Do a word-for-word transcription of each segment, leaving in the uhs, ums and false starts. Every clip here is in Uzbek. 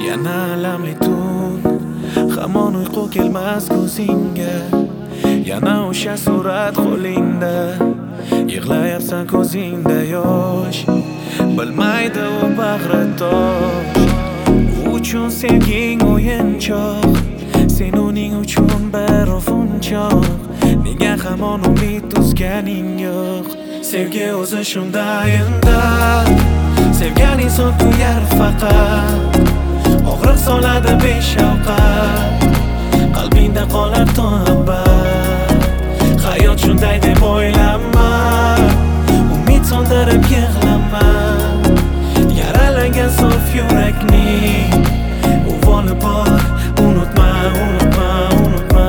yana alamli tun, hamon uyqu kelmas ko'zingga. Yana o'sha surat qo'lingda, yig'layapsan ko'zingda yosh. Bilmaydi u bag'ritosh, u uchun sevging o'yinchoq, sen uning uchun bir o'funchoq. Nega hamon umid uzganing yo'q? Sevgi o'zi shunday indan, sevgan inson kuyar faqat. Og'riq soladi beshafqat, qalbingda qolar to abad. Hayot shunday deb o'ylama, umid so'ndirib yig'lama. Yaralangan sof yurakning uvoli bor, unutma, unutma, unutma.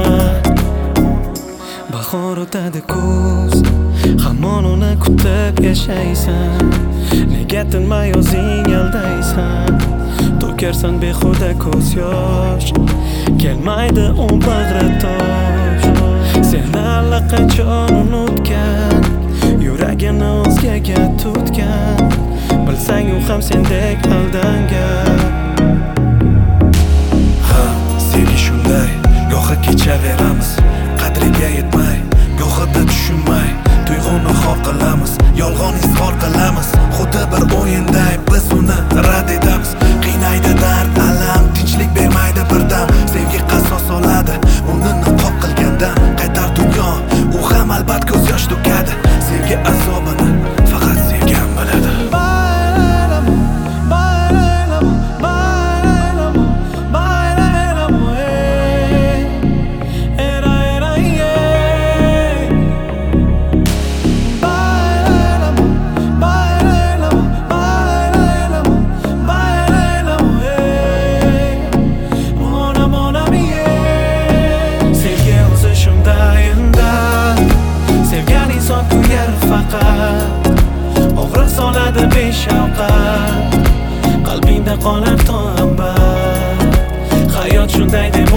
Bahor o'tadi kuz, hamon uni kutib yashaysan. Nega tinmay o'zing aldaysan? To'karsan behuda ko'z yosh, kelmaydi u bag'ritosh. Seni allaqachon unutgan, yuragini o'zgaga tutgan. Bilsang u ham sendek aldangan. Ha, sevgi shunday, gohi kechaveramiz, qadriga yetmay, gohida tushunmay, tuyg'uni xor qilamiz, yolg'on izhor qilamiz. Xuddi bir o'yinday biz uni rad etamiz. Qiynaydi dard, alam, tinchlik bermaydi birdam. Sevgi qasos oladi, uni niqob qilgandan. Qaytar dunyo, u ham albat ko'z yosh to'kadi. Sevgi azobini faqat sevgan biladi. Og'riq soladi beshafqat, qalbingda qolar to abad. Hayot shunday deb